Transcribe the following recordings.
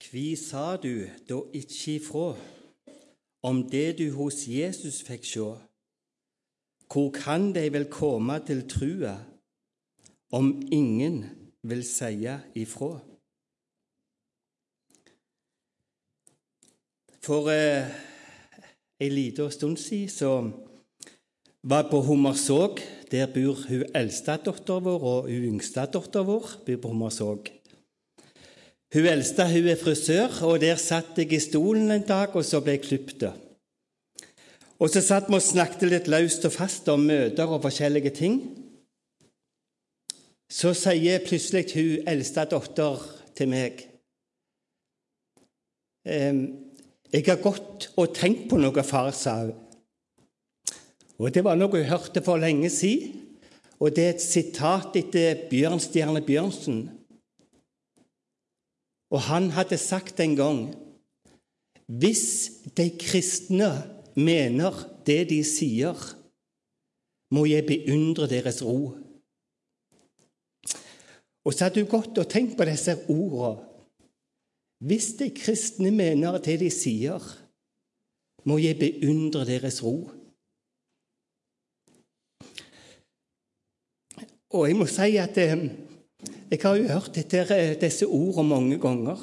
Hvi sa du da ikke ifra om det du hos Jesus fikk sjå? Hvor kan de vel komme til trua om ingen vil seie ifra? For en liten stund siden så var jeg på Hommersåk. Der bor hun eldste datter vår og hun yngste datter vår bor på Hommersåk. Hun eldste hun er frisør, og der satt jeg i stolen en dag, og så ble jeg klippet. Og så satt vi og snakket litt løst og fast om møter og forskjellige ting. Så sier plutselig hun eldste datter til meg, jeg har gått og tenkt på noe, far, sa hun. Og det var noe jeg hørte for lenge siden, og det er et sitat etter Bjørnstjerne Bjørnsen. Og han hadde sagt en gang, hvis de kristne mener det de sier, må jeg beundre deres ro. Og så hadde du gått og tenkt på disse ordene. Hvis de kristne mener det de sier, må jeg beundre deres ro. Og jeg må si at jeg har jo hørt disse ordene mange ganger.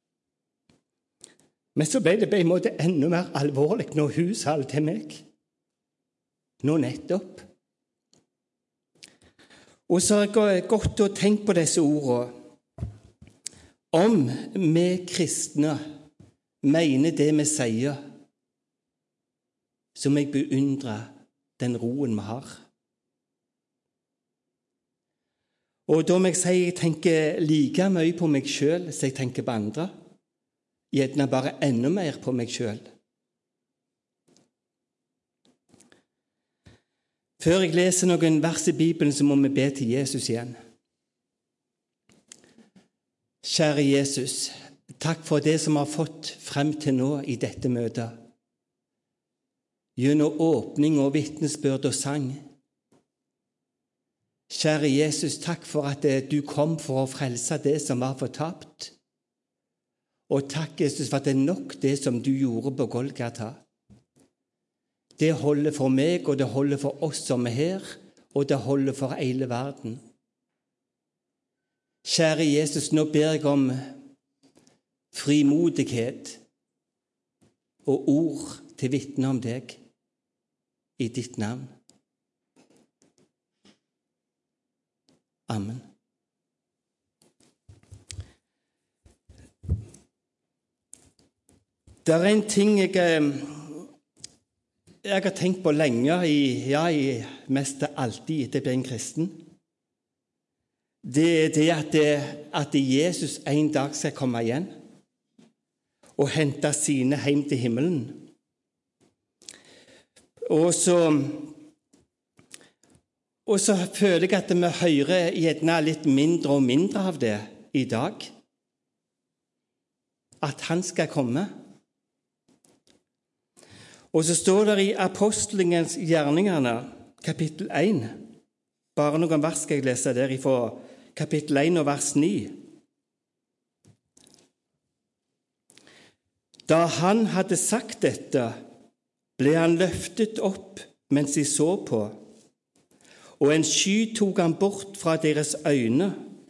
Men så ble det på en måte enda mer alvorlig når hun sa det til meg. Nå nettopp. Og så har jeg gått og tenkt på disse ordene. Om vi kristne mener det vi sier, så må jeg beundre den roen vi har. Og da må jeg si jeg tenker like mye på meg selv som jeg tenker på andre. Gjerne bare enda mer på meg selv. Før jeg leser noen vers i Bibelen, så må vi be til Jesus igjen. Kjære Jesus, takk for det som har fått frem til nå i dette møtet. Gjennom åpning og vitnesbyrd og sang. Kjære Jesus, takk for at du kom for å frelse det som var fortapt. Og takk, Jesus, for at det er nok det som du gjorde på Golgata. Det holder for meg, og det holder for oss som er her, og det holder for hele verden. Kjære Jesus, nå ber jeg om frimodighet og ord til vitne om deg i ditt navn. Amen. Det er en ting jeg har tenkt på lenge, mest alltid etter jeg ble en kristen. Det er det at Jesus en dag skal komme igjen og hente sine hjem til himmelen. Og så føler jeg at vi hører gjerne litt mindre og mindre av det i dag. At han skal komme. Og så står det i Apostelens gjerningene, kapittel 1. Bare noen vers skal jeg lese der fra kapittel 1 og vers 9. Da han hadde sagt dette, ble han løftet opp mens de så på, og en sky tok han bort fra deres øyne.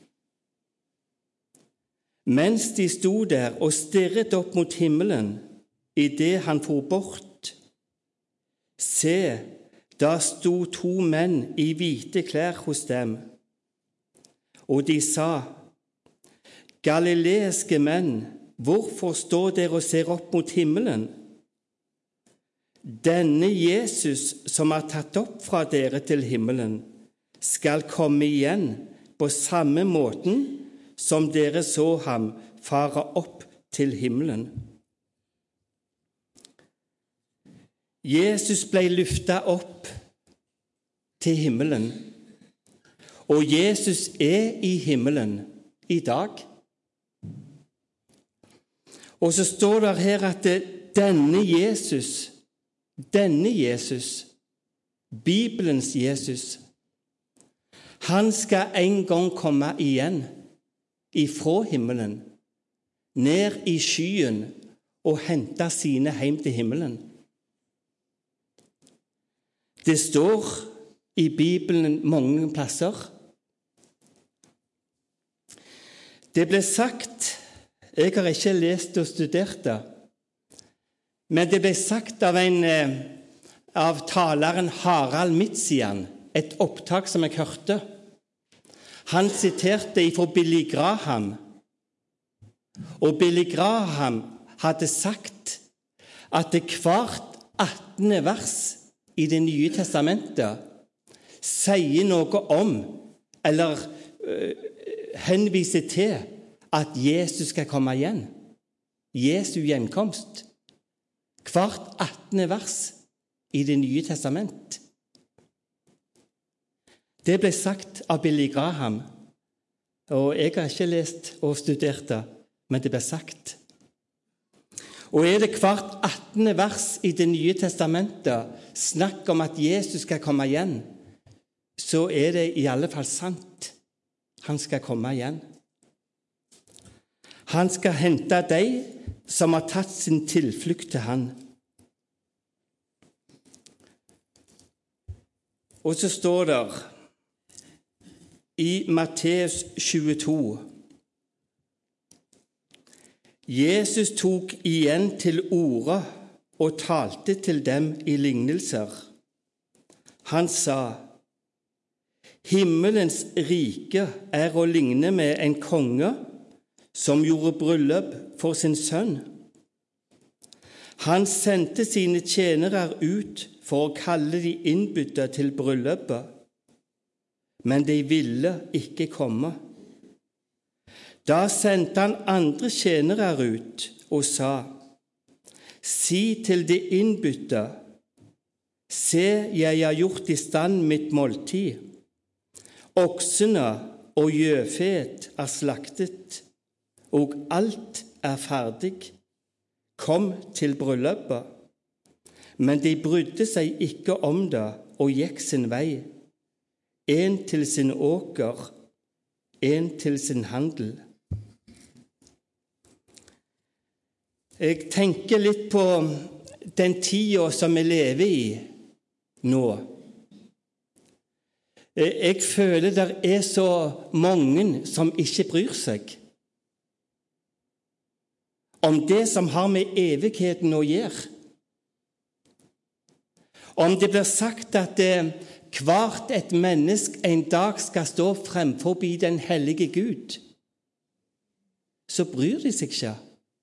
Mens de sto der og stirret opp mot himmelen, i det han for bort, se, da sto 2 menn i hvite klær hos dem, og de sa, Galileiske menn, hvorfor står dere og ser opp mot himmelen? Denne Jesus som er tatt opp fra dere til himmelen, skal komme igjen på samme måten som dere så ham fare opp til himmelen. Jesus ble løftet opp til himmelen, og Jesus er i himmelen i dag. Og så står det her at denne Jesus, Bibelens Jesus, han skal en gang komme igjen ifra himmelen ned i skyen og hentet sine hjem til himmelen. Det står i Bibelen mange plasser. Det ble sagt, jeg har ikke lest og studert det, men det ble sagt av taleren Harald Mitsian, et opptak som jeg hørte. Han siterte ifra Billy Graham, og Billy Graham hadde sagt at hvert 18. vers i Det nye testamentet sier noe om, eller henviser til, at Jesus skal komme igjen. Jesu gjenkomst. Hvert 18. vers i Det nye testament. Det ble sagt av Billy Graham, og jeg har ikke lest og studert det, men det ble sagt. Og det hvert 18. vers i Det nye testamentet snakk om at Jesus skal komme igjen, så det i alle fall sant. Han skal komme igjen. Han skal hente de som har tatt sin tilflukt til han. Og så står det i Matteus 22: Jesus tok igjen til orde og talte til dem i lignelser. Han sa: Himmelens rike å ligne med en konge som gjorde bryllup for sin sønn. Han sendte sine tjenere ut for å kalle de innbudte til bryllupet, men de ville ikke komme. Da sendte han andre tjenere ut og sa: Si til de innbudte, se, jeg har gjort i stand mitt måltid. Oksene og gjøfet slaktet, og alt ferdig. Kom til bryllupet. Men de brydde seg ikke om det og gikk sin vei, en til sin åker, en til sin handel. Jeg tenker litt på den tida som vi lever i nå. Jeg føler det så mange som ikke bryr seg om det som har med evigheten å gjøre. Om det blir sagt at hvert et menneske en dag skal stå fremfor den hellige Gud, så bryr de seg ikke.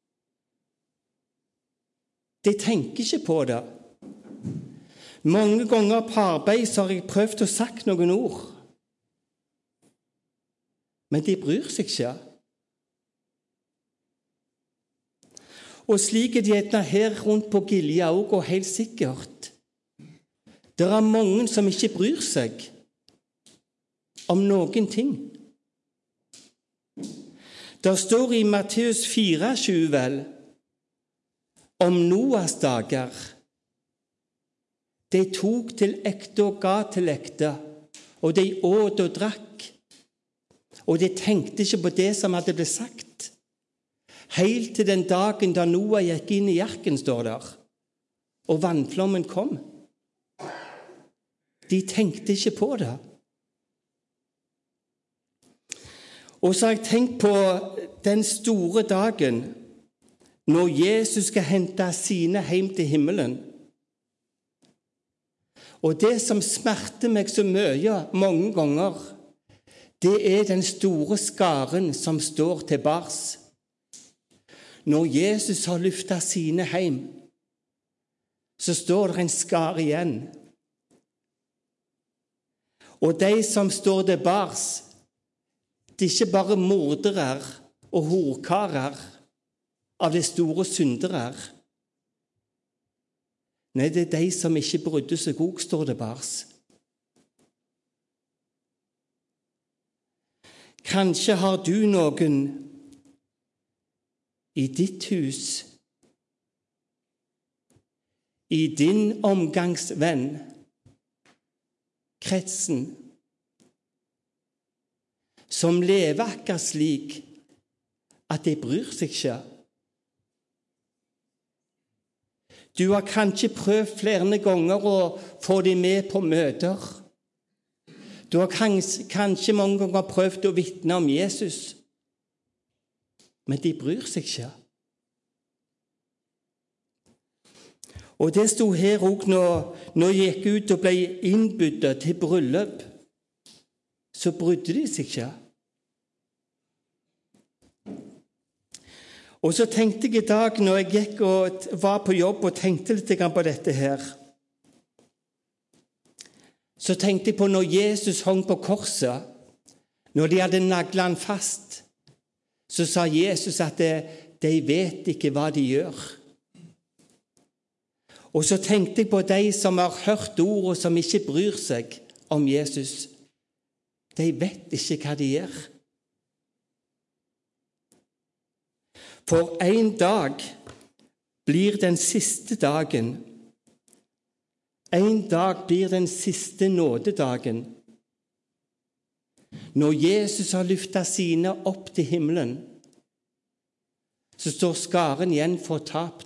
De tenker ikke på det. Mange ganger på arbeid så har jeg prøvd å sagt noen ord, men de bryr seg ikke. Og slik de her rundt på Gilja også, og helt sikkert. Det mange som ikke bryr seg om noen ting. Det står i Matteus 4,7 vel, om Noas dager. De tok til ekte og ga til ekte, og de åt og drakk. Og de tenkte ikke på det som hadde blitt sagt. Helt til den dagen da Noah gikk inn i arken, står der, og vannflommen kom. De tenkte ikke på det. Og så har jeg tenkt på den store dagen når Jesus skal hente sine hjem til himmelen. Og det som smerter meg så mye mange ganger, det den store skaren som står til bars. Når Jesus har lyftet sine hjem, så står det en skar igjen. Og de som står til bars, det ikke bare mordere og horkarer av de store syndere. Nei, det de som ikke brydde seg også, står til bars. Kanskje har du noen i ditt hus, i din omgangsvenn, kretsen, som lever akkurat slik at de bryr seg ikke. Du har kanskje prøvd flere ganger å få dem med på møter. Du har kanskje mange ganger prøvd å vitne om Jesus, men de bryr seg ikke. Og det sto her også når jeg gikk ut og ble innbudt til bryllup, så brydde de seg ikke. Og så tenkte jeg i dag, når jeg gikk og var på jobb og tenkte litt på dette her, så tenkte jeg på når Jesus hang på korset, når de hadde naglet han fast, så sa Jesus at de vet ikke hva de gjør. Og så tenkte jeg på de som har hørt ord og som ikke bryr seg om Jesus. De vet ikke hva de gjør. For en dag blir den siste dagen. En dag blir den siste nådedagen. Når Jesus har lyftet sine opp til himmelen, så står skaren igjen fortapt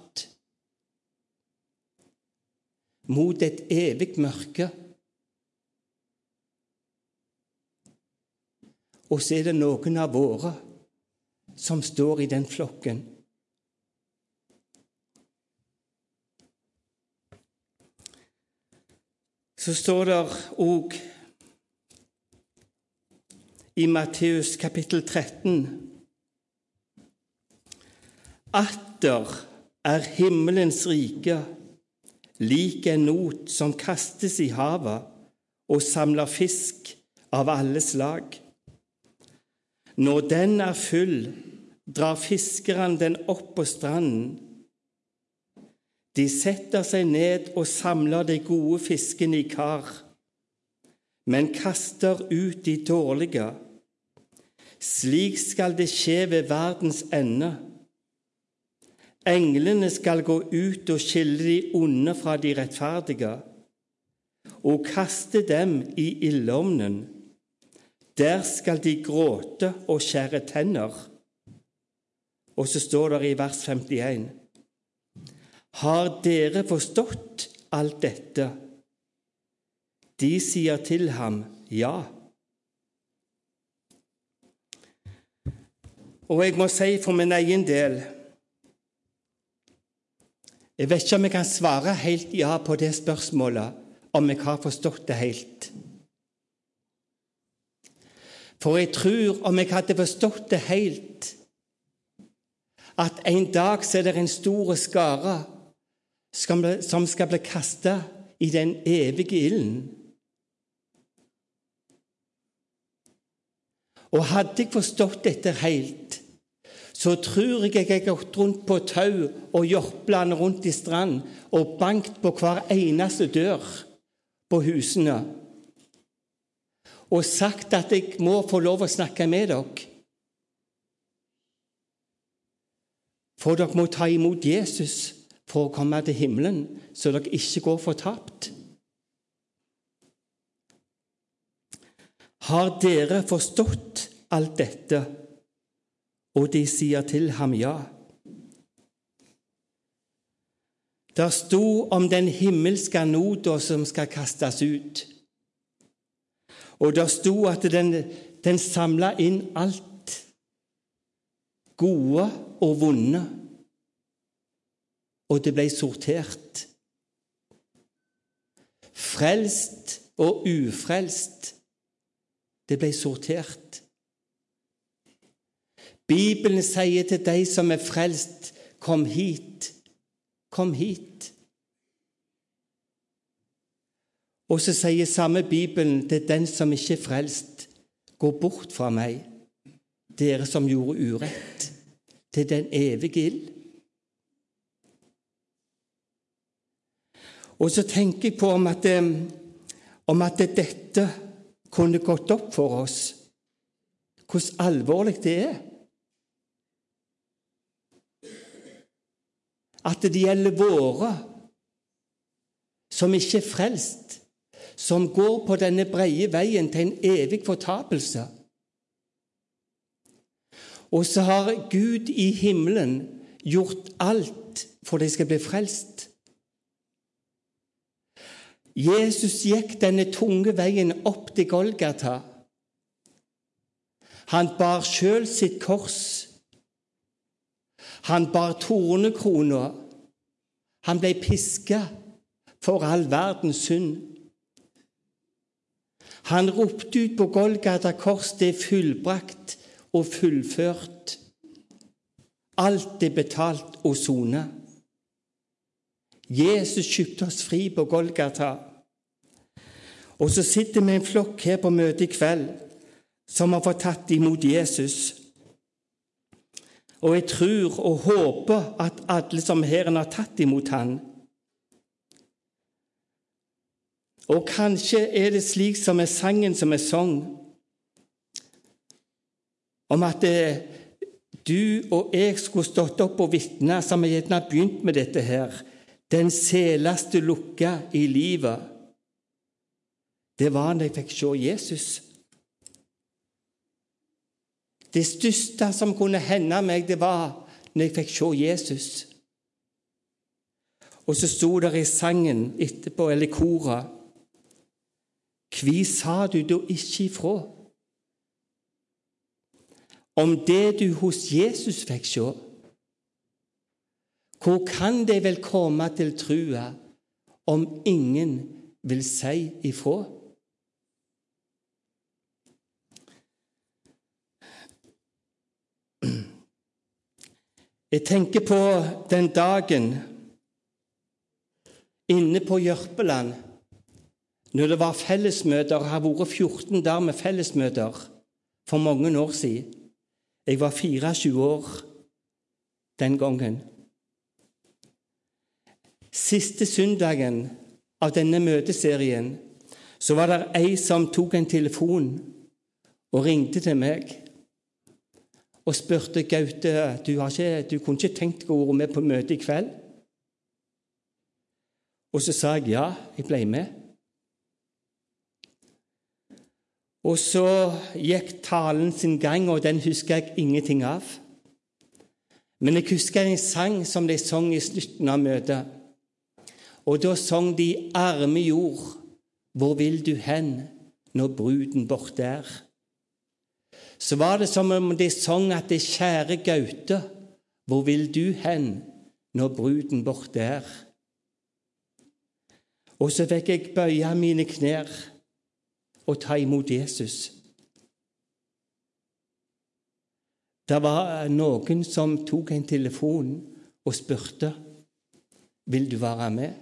mot et evig mørke. Og så er det noen av våre som står i den flokken. Så står det også i Matteus kapittel 13: Atter er himmelens rike lik en not som kastes i havet og samler fisk av alle slag. Når den er full, drar fiskeren den opp på stranden. De setter seg ned og samler de gode fiskene i kar, men kaster ut de dårlige. Slik skal det skje ved verdens ende. Englene skal gå ut og skille de onde fra de rettferdige, og kaste dem i ildovnen. Der skal de gråte og skjære tenner. Og så står det i vers 51: Har dere forstått alt dette? De sier til ham, ja. Og jeg må si for min egen del, jeg vet ikke om jeg kan svare helt ja på det spørsmålet, om jeg har forstått det helt. For jeg tror om jeg hadde forstått det helt, at en dag så er det en stor skare som skal bli kastet i den evige ilden. Og hadde jeg forstått dette helt, så tror jeg har gått rundt på tau og jorplene rundt i strand og bankt på hver eneste dør på husene og sagt at jeg må få lov å snakke med dere. For dere må ta imot Jesus for å komme til himmelen, så dere ikke går fortapt. Har dere forstått alt dette? Og de sier til ham ja. Der sto om den himmelske noda som skal kastes ut. Og der sto at den samlet inn alt gode og vonde. Og det ble sortert. Frelst og ufrelst. Det ble sortert. Bibelen sier til de som er frelst, kom hit, kom hit. Og så sier samme Bibelen til den som ikke er frelst, gå bort fra meg, dere som gjorde urett, til den evige ild. Og så tenker jeg på om at dette kunne gått opp for oss, hvordan alvorlig det er. At det gjelder våre som ikke er frelst, som går på denne breie veien til en evig fortapelse. Og så har Gud i himmelen gjort alt for de skal bli frelst. Jesus gikk denne tunge veien opp til Golgata. Han bar selv sitt kors. Han bar tornekrona. Han ble pisket for all verdens synd. Han ropte ut på Golgata kors, det er fullbrakt og fullført. Alt er betalt og sonet. Jesus kjøpte oss fri på Golgata. Og så sitter vi en flokk her på møtet i kveld som har fått tatt imot Jesus. Og jeg tror og håper at alle som her har tatt imot han. Og kanskje er det slik som er sangen som er sang, om at du og jeg skulle stått opp og vitne, som jeg gjerne har begynt med dette her, den seleste lukka i livet, det var når jeg fikk se Jesus. Det største som kunne hende meg, det var når jeg fikk se Jesus. Og så sto der i sangen etterpå, eller kora, «Hvi sa du da ikke ifra? Om det du hos Jesus fikk se, hvor kan det vel komme til trua om ingen vil si ifra?» Jeg tenker på den dagen inne på Jørpeland, når det var fellesmøter. Jeg har vært 14 dager med fellesmøter for mange år siden. Jeg var 24 år den gangen. Siste søndagen av denne møteserien så var det en som tok en telefon og ringte til meg og spurte, Gaute, du kunne ikke tenkt deg å være med på møte i kveld? Og så sa jeg ja, jeg ble med. Og så gikk talen sin gang, og den husker jeg ingenting av. Men jeg husker en sang som de sang i slutten av møtet. Og da sang de arme jord, hvor vil du hen når bruden borte er? Så var det som om de sang at det kjære Gaute, hvor vil du hen når bruden borte er? Og så fikk jeg bøye mine knær og ta imot Jesus. Det var noen som tok en telefon og spurte, vil du være med?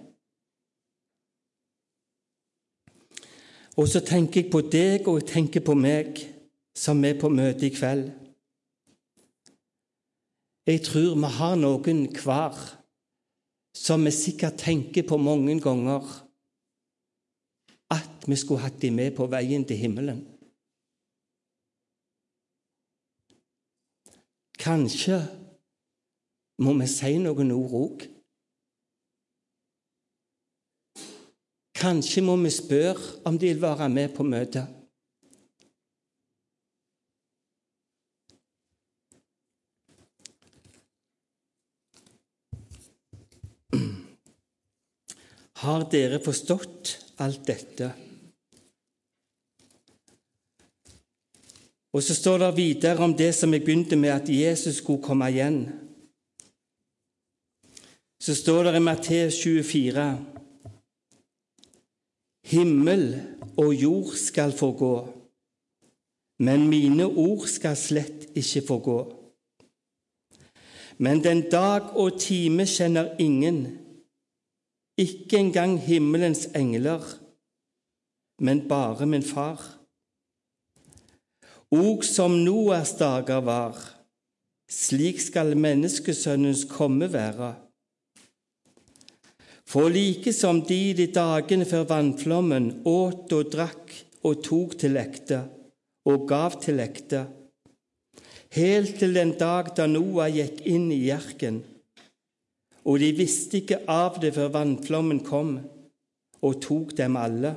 Og så tenker jeg på deg, og jeg tenker på meg, som er på møte i kveld. Jeg tror vi har noen hver som vi sikkert tenker på mange ganger, at vi skulle hatt dem med på veien til himmelen. Kanskje må vi si noen ord også. Kanskje må vi spørre om de vil være med på møtet. Har dere forstått alt dette? Og så står det videre om det som jeg begynte med, at Jesus skulle komme igjen. Så står det i Matteus 24, himmel og jord skal forgå, men mine ord skal slett ikke forgå. Men den dag og time kjenner ingen, ikke engang himmelens engler, men bare min far. Og som Noas dager var, slik skal menneskesønnens komme være. For like som de dagene før vannflommen åt og drakk og tok til ekte og gav til ekte, helt til den dag da Noah gikk inn i arken, og de visste ikke av det før vannflommen kom og tok dem alle.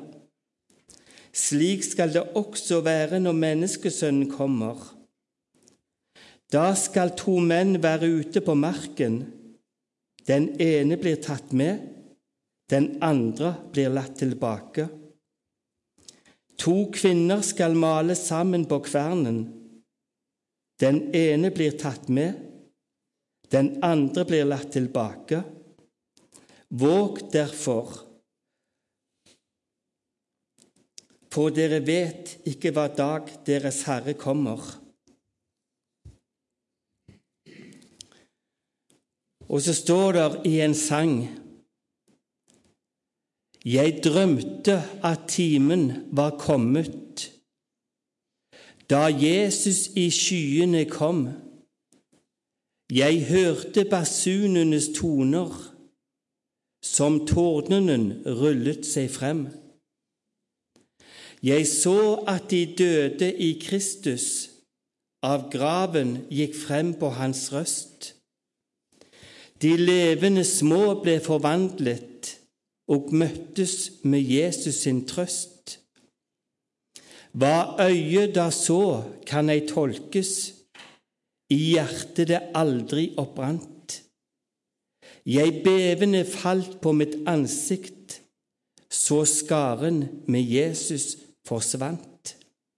Slik skal det også være når menneskesønnen kommer. Da skal 2 menn være ute på marken. Den ene blir tatt med, den andre blir latt tilbake. 2 kvinner skal male sammen på kvernen. Den ene blir tatt med, den andre blir latt tilbake. Våg derfor, for dere vet ikke hva dag deres Herre kommer. Og så står det i en sang: Jeg drømte at timen var kommet, da Jesus i skyene kom. Jeg hørte basunenes toner, som tordenen rullet seg frem. Jeg så at de døde i Kristus, av graven gikk frem på hans røst. De levende små ble forvandlet og møttes med Jesus sin trøst. Hva øyet da så, kan ei tolkes, i hjertet det aldri oppbrant. Jeg bevende falt på mitt ansikt, så skaren med Jesus forsvant.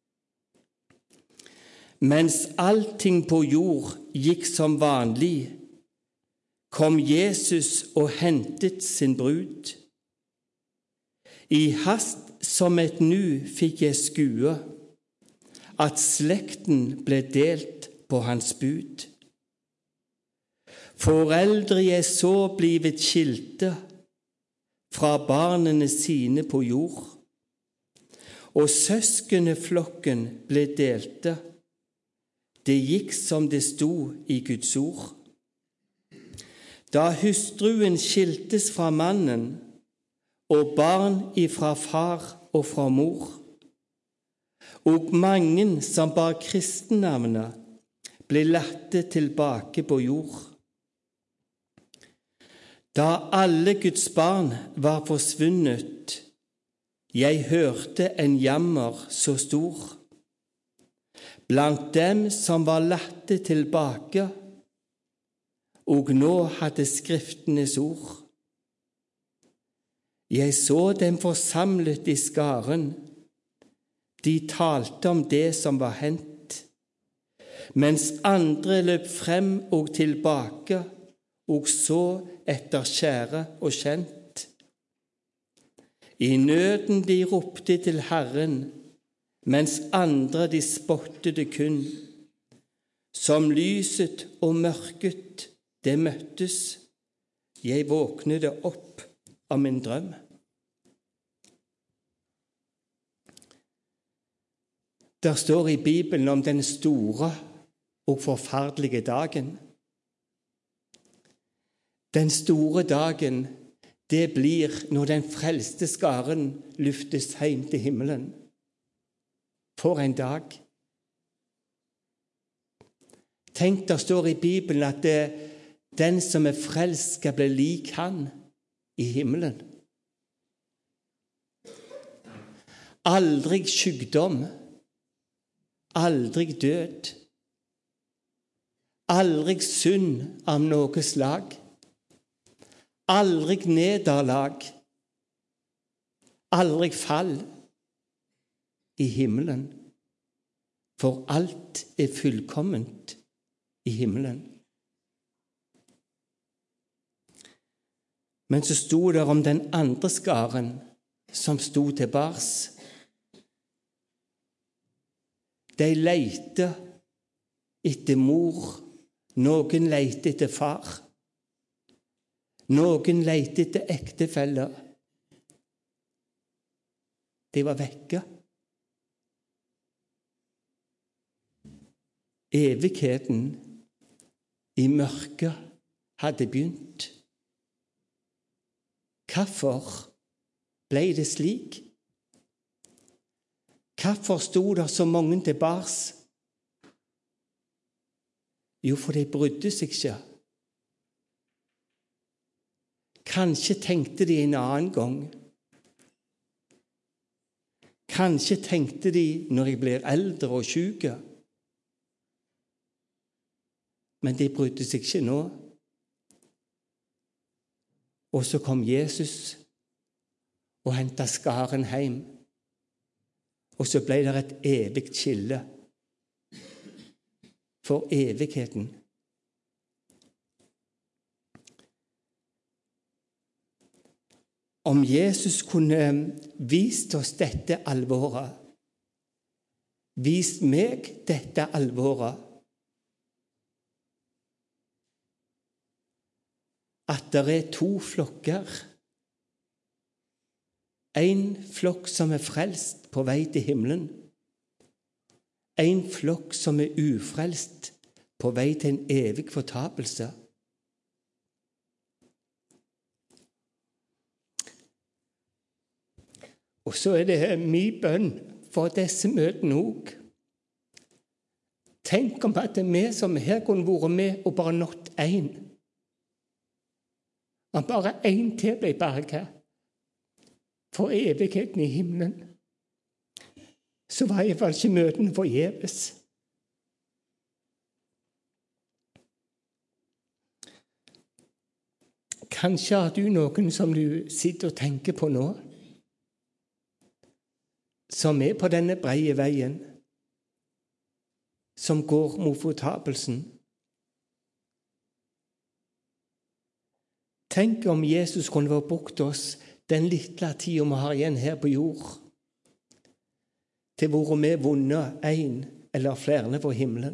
Mens allting på jord gikk som vanlig, kom Jesus og hentet sin brud. I hast som et nu fikk jeg skue, at slekten ble delt på hans bud. Foreldre jeg så blivet skilte fra barnene sine på jord, og søskeneflokken ble delte. Det gikk som det sto i Guds ord. Da hustruen skiltes fra mannen, og barn ifra far og fra mor, og mange som bar kristennavnet, ble latte tilbake på jord. Da alle Guds barn var forsvunnet, jeg hørte en jammer så stor. Blant dem som var latte tilbake, og nå hadde Skriftenes ord. Jeg så dem forsamlet i skaren. De talte om det som var hendt, mens andre løp frem og tilbake og så etter kjære og kjent. I nøden de ropte til Herren, mens andre de spottede kun. Som lyset og mørket det møttes, jeg våknede opp av min drøm. Der står i Bibelen om den store og forferdelige dagen. Den store dagen, det blir når den frelste skaren løftes hjem til himmelen. For en dag! Tenk, der står i Bibelen at den som er frelst skal bli lik han i himmelen. Aldri sykdom, aldri død, aldri synd av noe slag, aldri nederlag, aldri fall i himmelen, for alt er fullkomment i himmelen. Men så sto det om den andre skaren som sto til bars. De leter etter mor, noen leter etter far, noen leter etter ektefeller. De var vekke. Evigheten i mørket hadde begynt. Hvorfor ble det slik? Hvorfor sto det så mange til bars? Jo, for de brydde seg ikke. Kanskje tenkte de en annen gang. Kanskje tenkte de når jeg blir eldre og syke. men de brydde seg ikke nå. Og så kom Jesus og hentet skaren hjem. Og så ble det et evig skille for evigheten. Om Jesus kunne vist oss dette alvoret, vist meg dette alvoret, at det er to flokker. En flokk som er frelst på vei til himmelen. En flokk som er ufrelst på vei til en evig fortapelse. Og så er det min bønn for disse møtene òg. Tenk om at vi som her kunne vært med og bare nådd én. Om bare én til ble berget for evigheten i himmelen, så var i hvert fall ikke møtene forgjeves. Kanskje har du noen som du sitter og tenker på nå, som er på denne breie veien, som går mot fortapelsen. Tenk om Jesus kunne ha brukt oss den lille tiden vi har igjen her på jord, til hvor vi vunnet en eller flere for himmelen.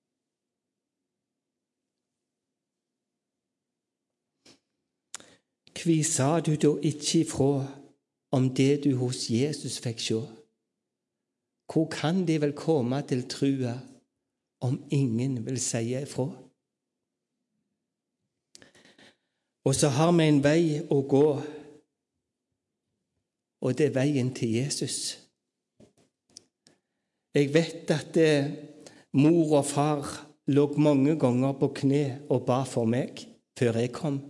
Hva sa du da ikke ifra om det du hos Jesus fikk se? Hvor kan de vel komme til trua om ingen vil si ifra? Og så har vi en vei å gå, og det er veien til Jesus. Jeg vet at mor og far lå mange ganger på kne og ba for meg før jeg kom.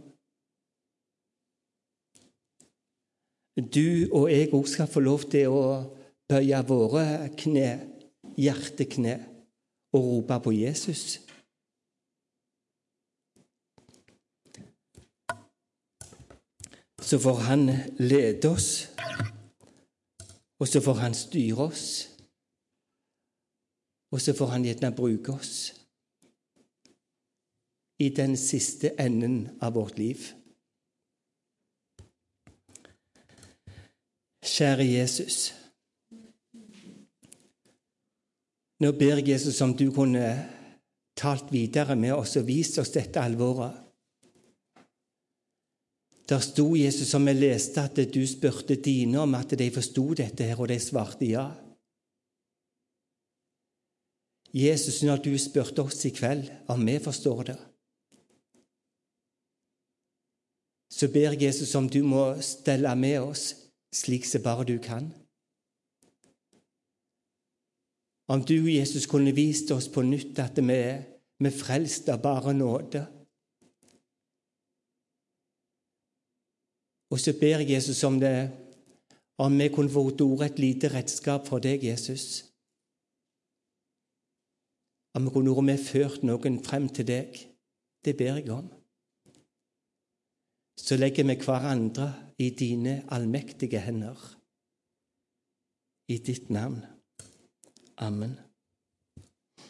Du og jeg også skal få lov til å bøye våre kne, hjertekne, og rope på Jesus. Så får han lede oss, og så får han styre oss, og så får han gjerne bruke oss i den siste enden av vårt liv. Kjære Jesus, nå ber jeg Jesus om du kunne talt videre med oss og vist oss dette alvoret. Der sto Jesus, som jeg leste, at du spurte dine om at de forstod dette her, og de svarte ja. Jesus, når du spurte oss i kveld om vi forstår det, så ber Jesus om du må stelle med oss slik som bare du kan. Om du, Jesus, kunne vist oss på nytt at vi er frelst av bare nåde. Og så ber Jesus om det, om vi kunne få et lite redskap for deg, Jesus. Om vi kunne være med ført noen frem til deg, det ber jeg om. Så legger vi hverandre i dine allmektige hender. I ditt navn. Amen.